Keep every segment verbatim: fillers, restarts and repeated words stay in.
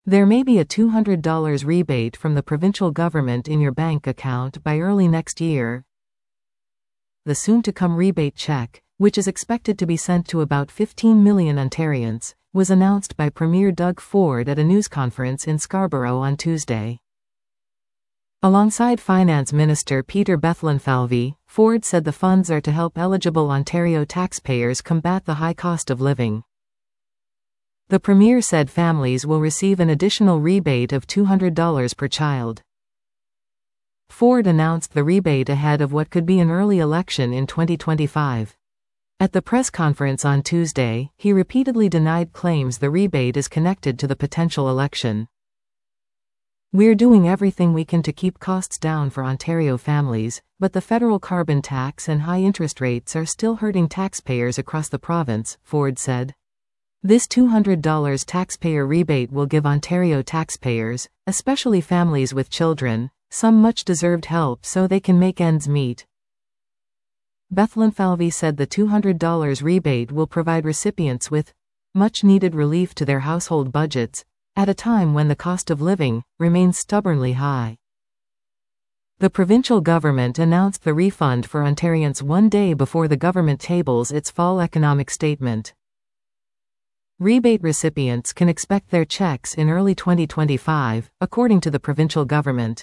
There may be a two hundred dollars rebate from the provincial government in your bank account by early next year. The soon-to-come rebate check, which is expected to be sent to about fifteen million Ontarians, was announced by Premier Doug Ford at a news conference in Scarborough on Tuesday. Alongside Finance Minister Peter Bethlenfalvy, Ford said the funds are to help eligible Ontario taxpayers combat the high cost of living. The Premier said families will receive an additional rebate of two hundred dollars per child. Ford announced the rebate ahead of what could be an early election in twenty twenty-five. At the press conference on Tuesday, he repeatedly denied claims the rebate is connected to the potential election. "We're doing everything we can to keep costs down for Ontario families, but the federal carbon tax and high interest rates are still hurting taxpayers across the province," Ford said. This two hundred dollars taxpayer rebate will give Ontario taxpayers, especially families with children, some much-deserved help so they can make ends meet. Bethlenfalvy said the two hundred dollars rebate will provide recipients with much-needed relief to their household budgets, at a time when the cost of living remains stubbornly high. The provincial government announced the refund for Ontarians one day before the government tables its fall economic statement. Rebate recipients can expect their checks in early twenty twenty-five, according to the provincial government.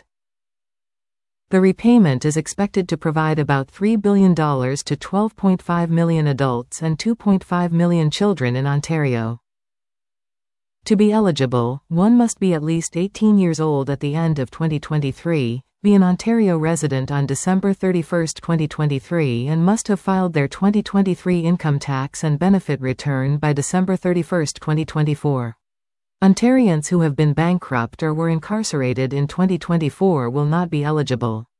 The repayment is expected to provide about three billion dollars to twelve point five million adults and two point five million children in Ontario. To be eligible, one must be at least eighteen years old at the end of twenty twenty-three, be an Ontario resident on December thirty-first, twenty twenty-three, and must have filed their twenty twenty-three income tax and benefit return by December thirty-first, twenty twenty-four. Ontarians who have been bankrupt or were incarcerated in twenty twenty-four will not be eligible.